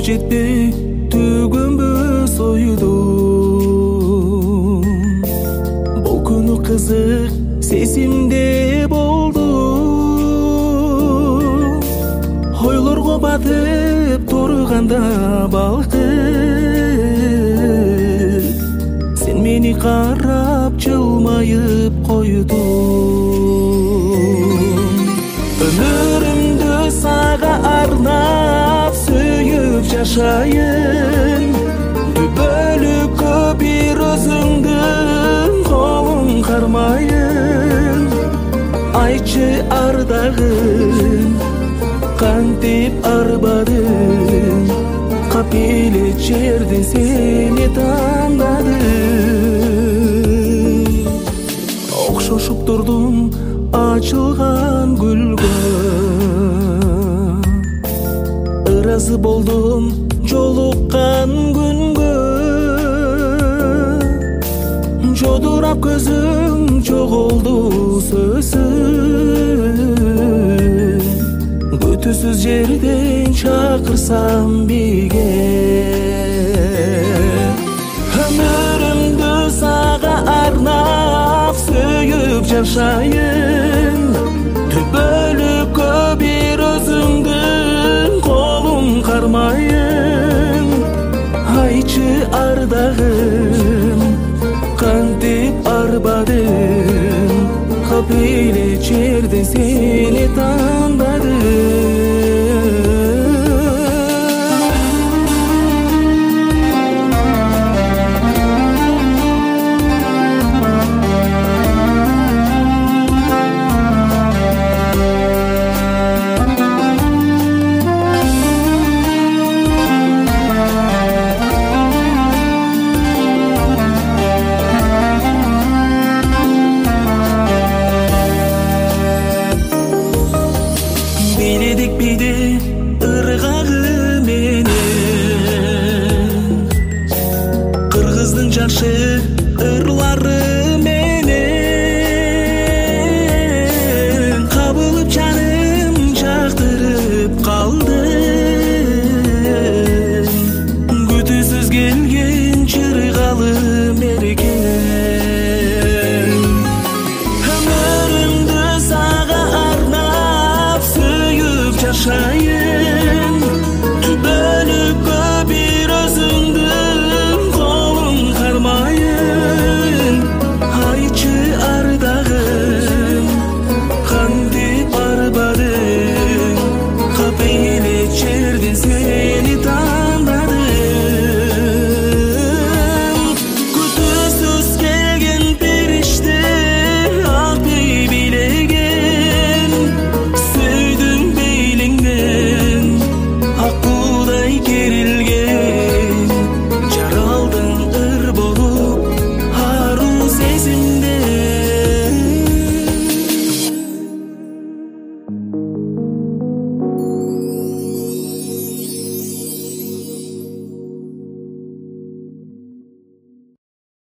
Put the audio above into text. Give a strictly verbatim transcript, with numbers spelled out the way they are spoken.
жетпей түгөнбөс ойдум. Бул күнү кызык сезимде болду. Ойлорго батып турганда балкып, сен мени карап жылмайып койдуң. Өмүрүмдү сага арнап сүйүп жашайын, түбөлүккө бир өзүңдүн колуң кармайын. Айтчы ардагым, кантип арбадың, капеле жерден сени тандадым. Окшошуп турдум ачылган гүлгө, ыразы болдум жолуккан күнгө. Жодурап көзүң жоголду сөзсүз, күтүүсүз жерден чакырсам биге. Өмүрүмдү сага арнап сүйүп жашайын, түбөлүккө бир өзүңдүн колуң кармайын. Айтчы ардагым, кантип арбадың, капеле жерден сени тандадым. Биледик биди ыргагы менен, кыргыздын жакшы ырлары